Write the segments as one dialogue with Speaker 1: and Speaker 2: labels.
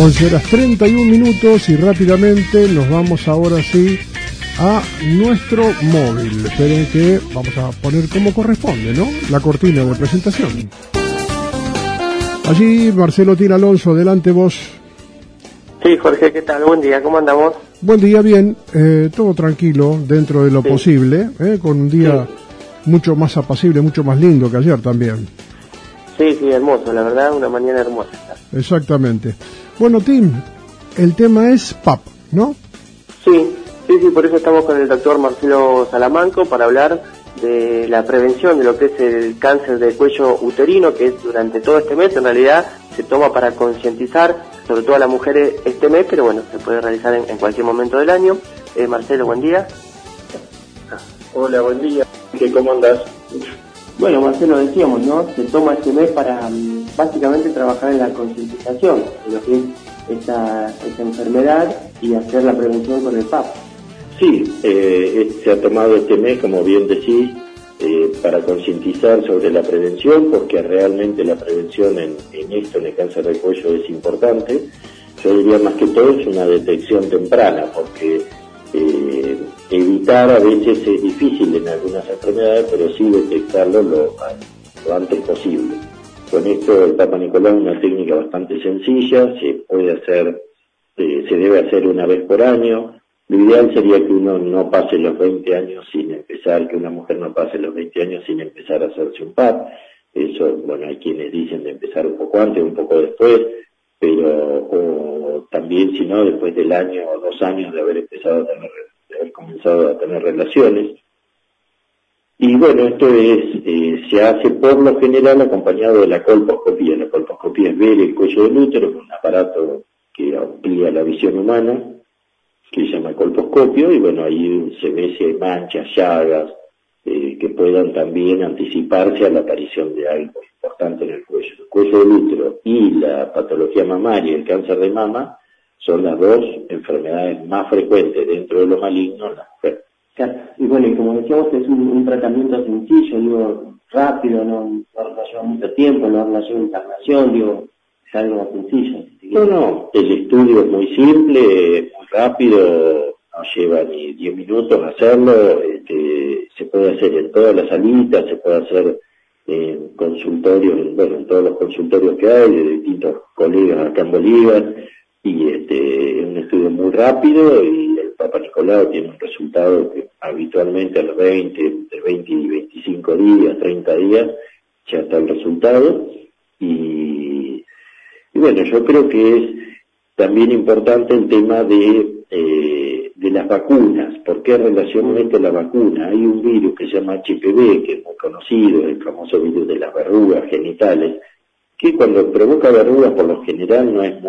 Speaker 1: 11:31 y rápidamente nos vamos ahora sí a nuestro móvil. Esperen que vamos a poner como corresponde, ¿no? La cortina de presentación. Allí Marcelo Tina Alonso, adelante vos.
Speaker 2: Sí, Jorge, ¿qué tal? Buen día, ¿cómo andamos?
Speaker 1: Buen día, bien, todo tranquilo dentro de lo posible, con un día mucho más apacible, mucho más lindo que ayer también.
Speaker 2: Sí, hermoso, la verdad, una mañana hermosa.
Speaker 1: Exactamente. Bueno, Tim, el tema es PAP, ¿no?
Speaker 2: Sí, por eso estamos con el doctor Marcelo Salamanco para hablar de la prevención de lo que es el cáncer de cuello uterino, que es durante todo este mes, en realidad se toma para concientizar, sobre todo a las mujeres este mes, pero bueno, se puede realizar en cualquier momento del año. Marcelo, buen día.
Speaker 3: Hola, buen día. ¿Cómo andás?
Speaker 2: Bueno, Marcelo, decíamos, ¿no? Se toma este mes para básicamente trabajar en la concientización de lo que es esta enfermedad y hacer la prevención con el PAP.
Speaker 3: Sí, se ha tomado este mes, como bien decís, para concientizar sobre la prevención, porque realmente la prevención en el cáncer de cuello es importante. Yo diría más que todo es una detección temprana, porque evitar a veces es difícil en algunas enfermedades, pero sí detectarlo lo antes posible. Con esto el Papa Nicolau es una técnica bastante sencilla, se debe hacer una vez por año. Lo ideal sería que uno no pase los 20 años sin empezar, que una mujer no pase los 20 años sin empezar a hacerse un PAP. Eso, bueno, hay quienes dicen de empezar un poco antes, un poco después, o también, si no, después del año o 2 años de haber comenzado a tener relaciones. Y bueno, esto se hace por lo general acompañado de la colposcopía. La colposcopía es ver el cuello del útero con un aparato que amplía la visión humana, que se llama colposcopio, y bueno, ahí se ve si hay manchas, llagas, que puedan también anticiparse a la aparición de algo importante en el cuello. El cuello del útero y la patología mamaria y el cáncer de mama son las dos enfermedades más frecuentes dentro de lo maligno en las mujeres.
Speaker 2: Claro. Y bueno, y como decíamos, es un tratamiento sencillo, rápido, no lleva mucho tiempo, no lleva internación, es algo sencillo.
Speaker 3: No, el estudio es muy simple, muy rápido, no lleva ni 10 minutos hacerlo, se puede hacer en todas las salitas, se puede hacer en consultorios, en todos los consultorios que hay, de distintos colegas acá en Bolívar, y es un estudio muy rápido, y el Papa Nicolau tiene un resultado que habitualmente a los 20 y 25 días, 30 días, ya está el resultado, y bueno, yo creo que es también importante el tema de las vacunas. ¿Por qué relacionamente la vacuna? Hay un virus que se llama HPV, que es muy conocido, el famoso virus de las verrugas genitales, que cuando provoca verrugas por lo general no es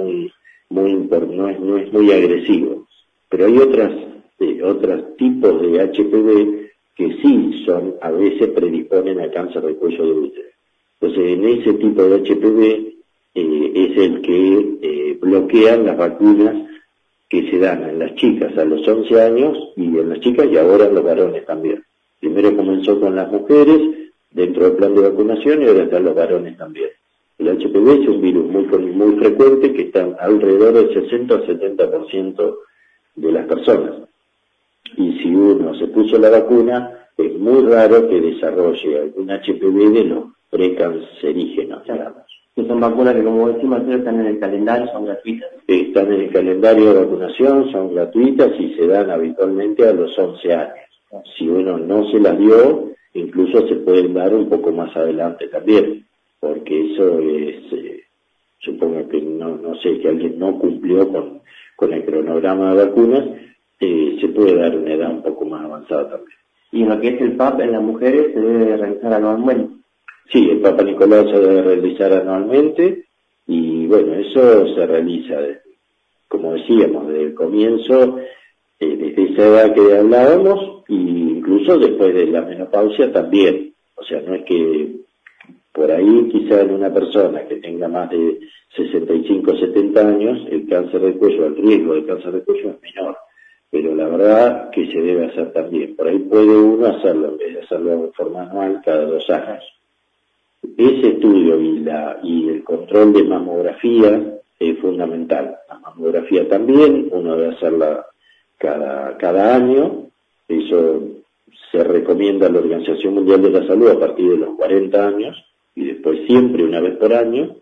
Speaker 3: muy agresivo. Pero hay otros tipos de HPV que sí a veces predisponen a cáncer de cuello de útero. Entonces, en ese tipo de HPV es el que bloquean las vacunas que se dan en las chicas a los 11 años y en las chicas y ahora en los varones también. Primero comenzó con las mujeres dentro del plan de vacunación y ahora están los varones también. El HPV es un virus muy frecuente que está alrededor del 60 o 70% de las personas. Y si uno se puso la vacuna, es muy raro que desarrolle algún HPV de los precancerígenos, digamos.
Speaker 2: Que son vacunas que, como decimos, están en el calendario, son gratuitas.
Speaker 3: Están en el calendario de vacunación, son gratuitas y se dan habitualmente a los 11 años. Si uno no se las dio, incluso se pueden dar un poco más adelante también, porque eso es, supongo que no sé, que alguien no cumplió con el cronograma de vacunas, se puede dar una edad un poco más avanzada también.
Speaker 2: Y en lo que es el PAP en las mujeres se debe realizar anualmente.
Speaker 3: Sí, el Papa Nicolau se debe realizar anualmente y bueno, eso se realiza, como decíamos, desde el comienzo, desde esa edad que hablábamos, e incluso después de la menopausia también. O sea, no es que por ahí quizá en una persona que tenga más de 65 o 70 años, el cáncer de cuello, el riesgo de cáncer de cuello es menor. Pero la verdad que se debe hacer también. Por ahí puede uno hacerlo, en vez de hacerlo de forma anual, cada 2 años. Ese estudio y el control de mamografía es fundamental. La mamografía también, uno debe hacerla cada año, eso se recomienda a la Organización Mundial de la Salud a partir de los 40 años, y después siempre una vez por año.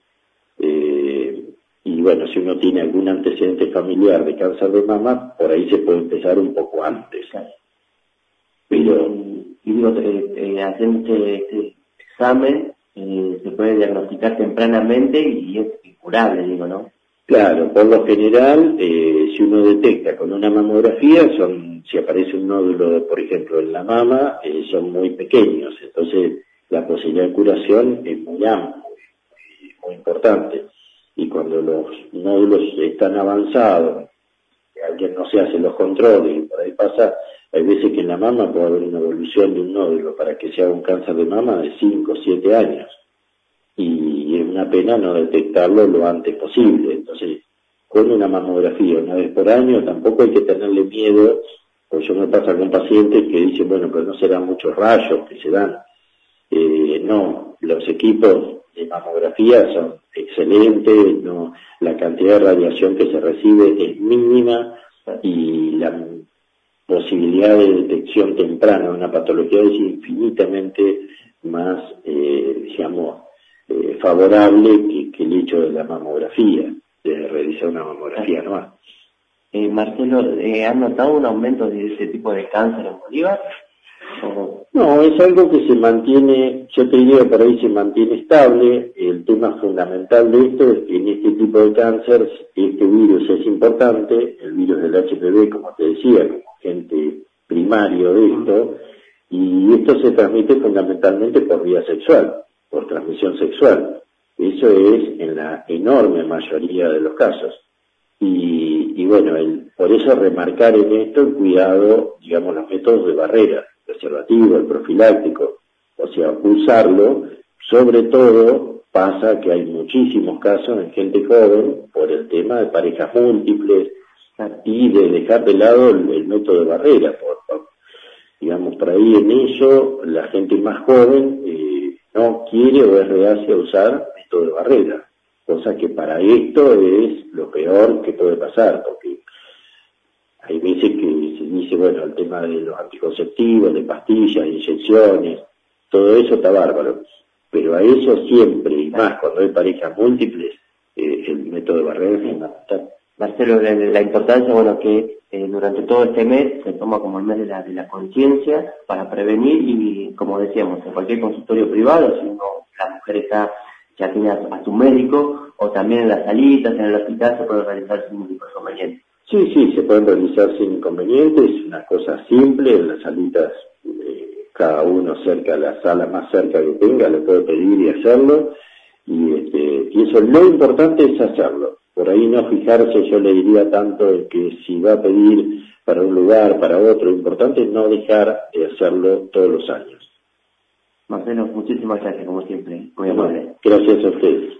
Speaker 3: Y bueno, si uno tiene algún antecedente familiar de cáncer de mama, por ahí se puede empezar un poco antes. Pero
Speaker 2: haciendo este examen se puede diagnosticar tempranamente y es incurable, digo, ¿no?
Speaker 3: Claro, por lo general, si uno detecta con una mamografía, si aparece un nódulo, por ejemplo, en la mama, son muy pequeños, entonces la posibilidad de curación es muy amplia, muy importante. Y cuando los nódulos están avanzados, alguien no se hace los controles, y por ahí pasa, hay veces que en la mama puede haber una evolución de un nódulo para que se haga un cáncer de mama de 5 o 7 años. Y es una pena no detectarlo lo antes posible. Entonces, con una mamografía una vez por año, tampoco hay que tenerle miedo, porque yo me pasa con pacientes que dicen, bueno, pero no serán muchos rayos que se dan. No, los equipos de mamografía son excelentes, no, la cantidad de radiación que se recibe es mínima y la posibilidad de detección temprana de una patología es infinitamente más, favorable que el hecho de la mamografía, de realizar una mamografía anual.
Speaker 2: Marcelo, ¿han notado un aumento de ese tipo de cáncer en Bolívar?
Speaker 3: No, es algo que se mantiene, yo te diría que por ahí se mantiene estable. El tema fundamental de esto es que en este tipo de cáncer este virus es importante, el virus del HPV, como te decía, como agente primario de esto, y esto se transmite fundamentalmente por vía sexual, por transmisión sexual. Eso es en la enorme mayoría de los casos. Y bueno, por eso remarcar en esto el cuidado, digamos, los métodos de barrera, el preservativo, el profiláctico, o sea, usarlo. Sobre todo pasa que hay muchísimos casos en gente joven por el tema de parejas múltiples y de dejar de lado el método de barrera. Digamos, por ahí en eso la gente más joven no quiere o es reacia a usar método de barrera, cosa que para esto es lo peor que puede pasar, porque hay veces que se dice, bueno, el tema de los anticonceptivos, de pastillas, inyecciones, todo eso está bárbaro, pero a eso siempre, y más cuando hay parejas múltiples, el método de barrera es fundamental.
Speaker 2: Marcelo, la importancia, bueno, que durante todo este mes se toma como el mes de la conciencia para prevenir y, como decíamos, en cualquier consultorio privado, si la mujer ya tiene a su médico, o también en las salitas, en el hospital, se puede realizar sin ningún inconveniente.
Speaker 3: Sí, se pueden realizar sin inconvenientes, es una cosa simple, en las salitas cada uno cerca, la sala más cerca que tenga, le puede pedir y hacerlo, y eso, lo importante es hacerlo. Por ahí no fijarse, yo le diría tanto en que si va a pedir para un lugar, para otro, lo importante es no dejar de hacerlo todos los años.
Speaker 2: Marcelo, muchísimas gracias, como siempre. Muy amable.
Speaker 3: Gracias a ustedes.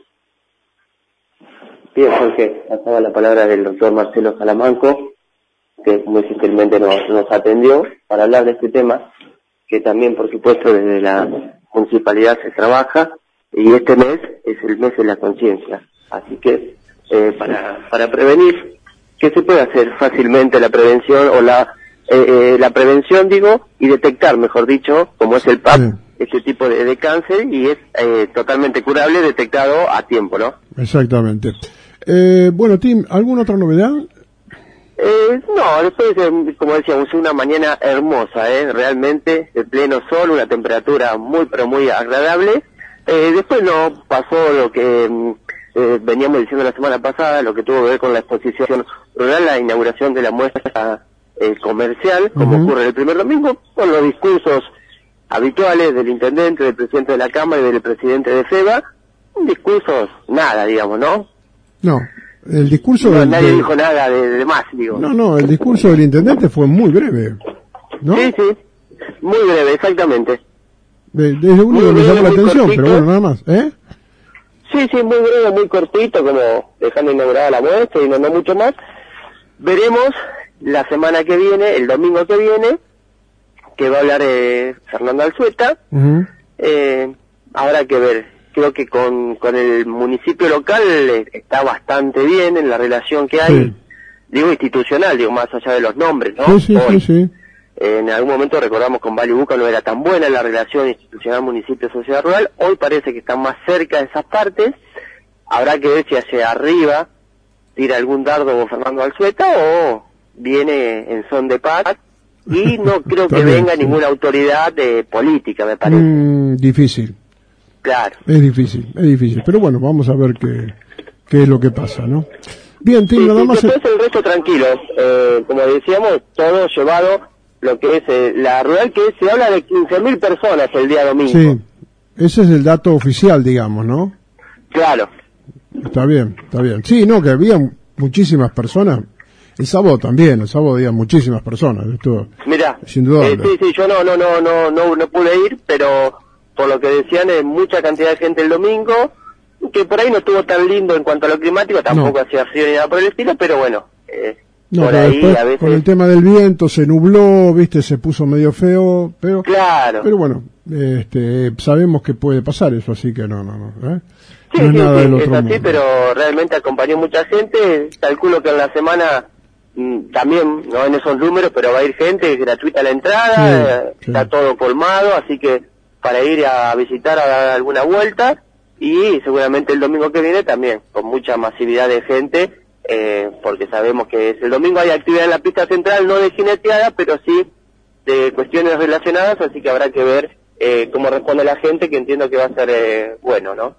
Speaker 2: Bien, Jorge, pasaba la palabra del doctor Marcelo Salamanco, que muy gentilmente nos atendió para hablar de este tema, que también, por supuesto, desde la municipalidad se trabaja, y este mes es el mes de la conciencia. Así que, para prevenir, ¿qué se puede hacer fácilmente? La prevención, o la prevención, digo, y detectar, mejor dicho, como es el PAP, este tipo de cáncer, y es totalmente curable, detectado a tiempo, ¿no?
Speaker 1: Exactamente. Bueno, Tim, ¿alguna otra novedad?
Speaker 2: No, después, como decíamos, una mañana hermosa, realmente, de pleno sol, una temperatura muy, pero muy agradable. Después no pasó lo que veníamos diciendo la semana pasada, lo que tuvo que ver con la exposición rural, la inauguración de la muestra comercial, como ocurre el primer domingo, con los discursos habituales del intendente, del presidente de la Cámara y del presidente de FEBA. Discursos, nada, digamos, ¿no?
Speaker 1: No, el discurso...
Speaker 2: nadie dijo nada de más, digo.
Speaker 1: No, el discurso del intendente fue muy breve, ¿no?
Speaker 2: Sí, muy breve, exactamente.
Speaker 1: Es lo único que me llamó la atención, cortito, pero bueno, nada más,
Speaker 2: Sí, muy breve, muy cortito, como dejando inaugurada la muestra y no mucho más. Veremos la semana que viene, el domingo que viene, que va a hablar Fernando Alzueta. Habrá que ver creo que con el municipio local está bastante bien en la relación que hay,
Speaker 1: Sí.
Speaker 2: digo institucional, digo más allá de los nombres, ¿no?
Speaker 1: Sí, sí,
Speaker 2: Hoy,
Speaker 1: sí.
Speaker 2: en algún momento recordamos con Vale Buca no era tan buena la relación institucional municipio-sociedad rural, hoy parece que están más cerca de esas partes, habrá que ver si hacia arriba tira algún dardo Fernando Alzueta o viene en son de paz, y no creo que
Speaker 1: También,
Speaker 2: venga
Speaker 1: sí.
Speaker 2: ninguna autoridad política, me parece.
Speaker 1: Difícil,
Speaker 2: Claro.
Speaker 1: es difícil. Pero bueno, vamos a ver qué es lo que pasa, ¿no? Bien, Tim,
Speaker 2: Sí,
Speaker 1: nada
Speaker 2: sí,
Speaker 1: más...
Speaker 2: después el resto tranquilo, como decíamos, todo llevado lo que es la rural, que se habla de 15.000 personas el día domingo.
Speaker 1: Sí, ese es el dato oficial, digamos, ¿no?
Speaker 2: Claro.
Speaker 1: Está bien. Sí, no, que había muchísimas personas. El sábado también, había muchísimas personas. Esto,
Speaker 2: Mirá,
Speaker 1: sin duda.
Speaker 2: sí, yo no pude ir, pero por lo que decían es mucha cantidad de gente el domingo, que por ahí no estuvo tan lindo en cuanto a lo climático, tampoco hacía frío ni nada por el estilo, pero bueno,
Speaker 1: No,
Speaker 2: por
Speaker 1: pero
Speaker 2: ahí
Speaker 1: después,
Speaker 2: a veces...
Speaker 1: con el tema del viento, se nubló, viste, se puso medio feo, pero
Speaker 2: Claro.
Speaker 1: bueno, sabemos que puede pasar eso, así que no,
Speaker 2: Sí,
Speaker 1: no es
Speaker 2: sí,
Speaker 1: nada del
Speaker 2: es
Speaker 1: otro
Speaker 2: así,
Speaker 1: mundo.
Speaker 2: pero realmente acompañó mucha gente, calculo que en la semana también, no en esos números, pero va a ir gente, es gratuita la entrada,
Speaker 1: Sí.
Speaker 2: está todo colmado, así que para ir a visitar, a dar alguna vuelta, y seguramente el domingo que viene también, con mucha masividad de gente, porque sabemos que el domingo hay actividad en la pista central, no de jineteada, pero sí de cuestiones relacionadas, así que habrá que ver cómo responde la gente, que entiendo que va a ser bueno, ¿no?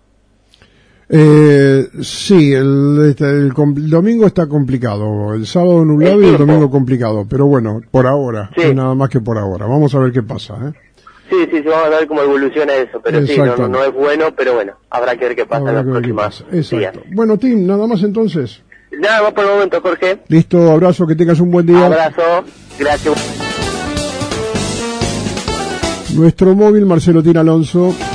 Speaker 1: Sí, el domingo está complicado, el sábado nublado y el domingo complicado, pero bueno, por ahora,
Speaker 2: Sí.
Speaker 1: nada más que por ahora. Vamos a ver qué pasa,
Speaker 2: Sí, vamos a ver cómo evoluciona eso, pero sí, no es bueno, pero bueno, habrá que ver qué pasa en
Speaker 1: Habrá
Speaker 2: los
Speaker 1: que ver qué
Speaker 2: próximos
Speaker 1: pasa. Exacto.
Speaker 2: días.
Speaker 1: Bueno, Tim, nada más entonces.
Speaker 2: Nada más por el momento, Jorge.
Speaker 1: Listo, abrazo, que tengas un buen día.
Speaker 2: Abrazo, gracias.
Speaker 1: Nuestro móvil, Marcelo Tin Alonso.